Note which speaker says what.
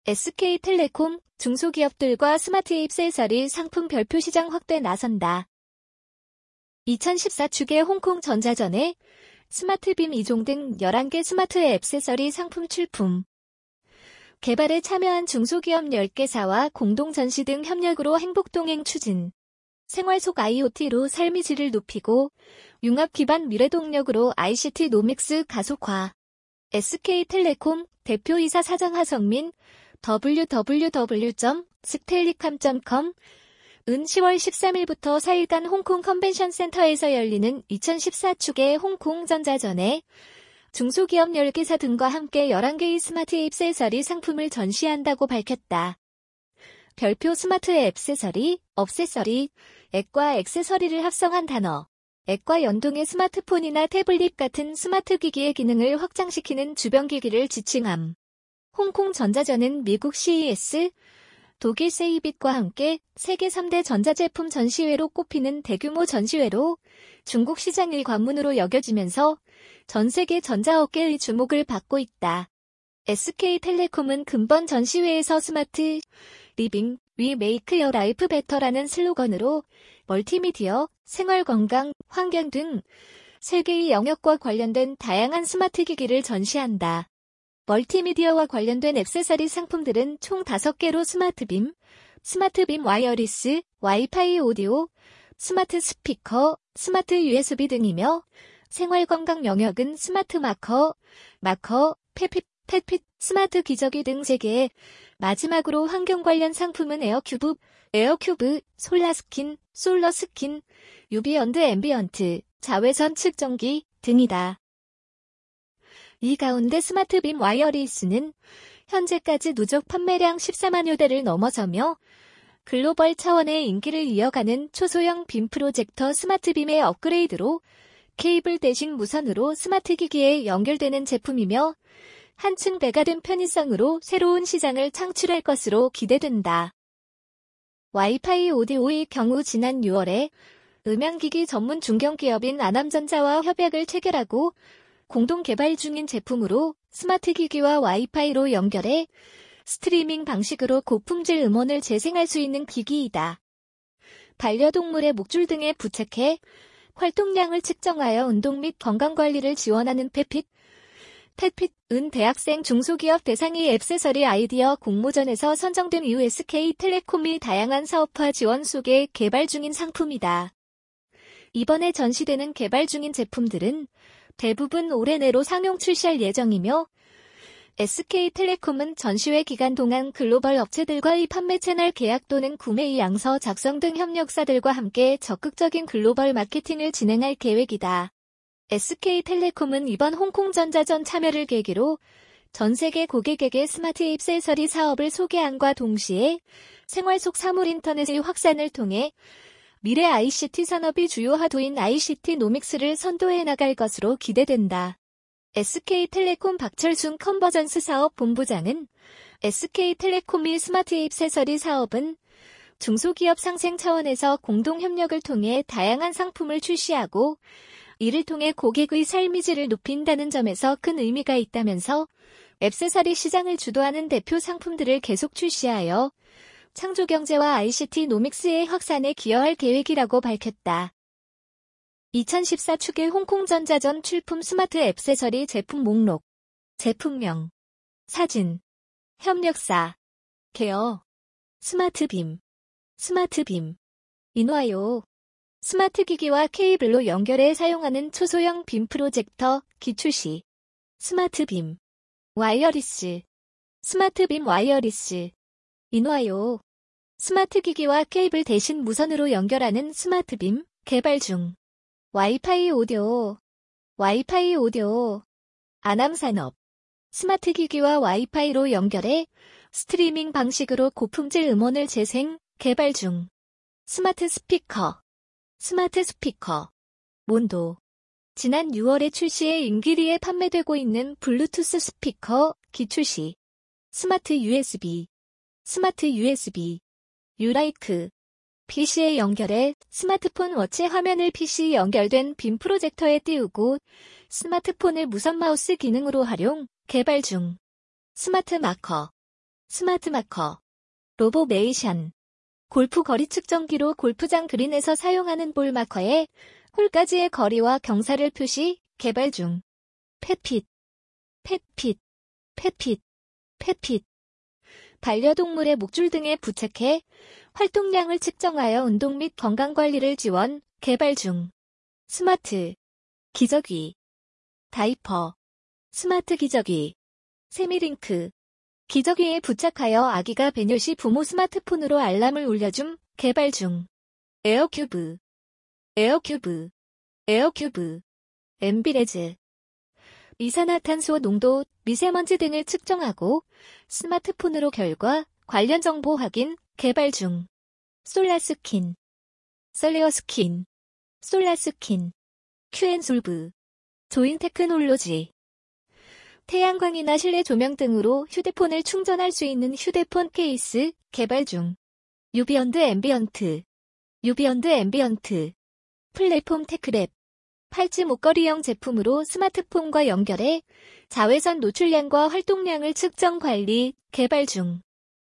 Speaker 1: SK텔레콤, 중소기업들과 스마트 액세서리 상품 별표 시장 확대 나선다. 2014 축의 홍콩전자전에 스마트빔 2종 등 11개 스마트 액세서리 상품 출품. 개발에 참여한 중소기업 10개사와 공동전시 등 협력으로 행복동행 추진. 생활 속 IoT로 삶의 질을 높이고 융합 기반 미래동력으로 ICT 노믹스 가속화. SK텔레콤 대표이사 사장 하성민 www.stellicom.com 은 10월 13일부터 4일간 홍콩 컨벤션 센터에서 열리는 2014 축의 홍콩 전자전에 중소기업 10개사 등과 함께 11개의 스마트 액세서리 상품을 전시한다고 밝혔다. 별표 스마트 액세서리, 업세서리, 액과 액세서리를 합성한 단어. 액과 연동해 스마트폰이나 태블릿 같은 스마트 기기의 기능을 확장시키는 주변기기를 지칭함. 홍콩 전자전은 미국 CES, 독일 세이빗과 함께 세계 3대 전자제품 전시회로 꼽히는 대규모 전시회로 중국 시장의 관문으로 여겨지면서 전 세계 전자업계의 주목을 받고 있다. SK텔레콤은 금번 전시회에서 스마트 리빙, 위 메이크 여 라이프 베터라는 슬로건으로 멀티미디어, 생활건강, 환경 등 세계의 영역과 관련된 다양한 스마트 기기를 전시한다. 멀티미디어와 관련된 액세서리 상품들은 총 5개로 스마트빔 와이어리스, 와이파이 오디오, 스마트 스피커, 스마트 USB 등이며 생활건강 영역은 스마트 마커, 펫핏, 스마트 기저귀 등 3개. 마지막으로 환경 관련 상품은 에어큐브, 솔러스킨, 유비언드 앰비언트, 자외선 측정기 등이다. 이 가운데 스마트빔 와이어리스는 현재까지 누적 판매량 14만여 대를 넘어서며 글로벌 차원의 인기를 이어가는 초소형 빔 프로젝터 스마트빔의 업그레이드로 케이블 대신 무선으로 스마트 기기에 연결되는 제품이며 한층 배가된 편의성으로 새로운 시장을 창출할 것으로 기대된다. 와이파이 오디오의 경우 지난 6월에 음향기기 전문 중견기업인 아남전자와 협약을 체결하고 공동 개발 중인 제품으로 스마트 기기와 와이파이로 연결해 스트리밍 방식으로 고품질 음원을 재생할 수 있는 기기이다. 반려동물의 목줄 등에 부착해 활동량을 측정하여 운동 및 건강관리를 지원하는 펫핏은 대학생 중소기업 대상의 액세서리 아이디어 공모전에서 선정된 이후 SK텔레콤이 다양한 사업화 지원 속에 개발 중인 상품이다. 이번에 전시되는 개발 중인 제품들은 대부분 올해 내로 상용 출시할 예정이며 SK텔레콤은 전시회 기간 동안 글로벌 업체들과의 판매 채널 계약 또는 구매 양서 작성 등 협력사들과 함께 적극적인 글로벌 마케팅을 진행할 계획이다. SK텔레콤은 이번 홍콩전자전 참여를 계기로 전 세계 고객에게 스마트 액세서리 사업을 소개함과 동시에 생활 속 사물 인터넷의 확산을 통해 미래 ICT 산업의 주요 화두인 ICT 노믹스를 선도해 나갈 것으로 기대된다. SK텔레콤 박철순 컨버전스 사업 본부장은 SK텔레콤의 스마트 액세서리 사업은 중소기업 상생 차원에서 공동 협력을 통해 다양한 상품을 출시하고 이를 통해 고객의 삶의 질을 높인다는 점에서 큰 의미가 있다면서 액세서리 시장을 주도하는 대표 상품들을 계속 출시하여 창조경제와 ICT 노믹스의 확산에 기여할 계획이라고 밝혔다. 2014 축의 홍콩전자전 출품 스마트 액세서리 제품 목록, 제품명, 사진, 협력사, 케어, 스마트빔, 인화요, 스마트 기기와 케이블로 연결해 사용하는 초소형 빔 프로젝터, 기출시, 스마트빔, 와이어리스, 스마트빔 와이어리스, 인화요, 스마트 기기와 케이블 대신 무선으로 연결하는 스마트빔, 개발 중. 와이파이 오디오, 아남산업, 스마트 기기와 와이파이로 연결해 스트리밍 방식으로 고품질 음원을 재생, 개발 중. 스마트 스피커, 몬도. 지난 6월에 출시해 인기리에 판매되고 있는 블루투스 스피커, 기출시. 스마트 USB, 유라이크. PC에 연결해 스마트폰 워치 화면을 PC에 연결된 빔 프로젝터에 띄우고 스마트폰을 무선 마우스 기능으로 활용, 개발 중. 스마트 마커, 스마트 마커. 로보메이션. 골프 거리 측정기로 골프장 그린에서 사용하는 볼 마커에 홀까지의 거리와 경사를 표시, 개발 중. 펫핏. 펫핏. 펫핏. 펫핏. 반려동물의 목줄 등에 부착해 활동량을 측정하여 운동 및 건강관리를 지원, 개발 중. 스마트. 기저귀. 다이퍼. 스마트 기저귀. 세미링크. 기저귀에 부착하여 아기가 배뇨 시 부모 스마트폰으로 알람을 울려줌, 개발 중. 에어큐브. 에어큐브. 에어큐브. 엠비레즈. 이산화탄소 농도, 미세먼지 등을 측정하고 스마트폰으로 결과, 관련 정보 확인, 개발 중. 솔라스킨. 솔리어스킨. 솔라스킨. 큐앤솔브. 조인 테크놀로지. 태양광이나 실내 조명 등으로 휴대폰을 충전할 수 있는 휴대폰 케이스, 개발 중. 유비언드 앰비언트. 유비언드 앰비언트. 플랫폼 테크랩. 팔찌 목걸이형 제품으로 스마트폰과 연결해 자외선 노출량과 활동량을 측정 관리, 개발 중.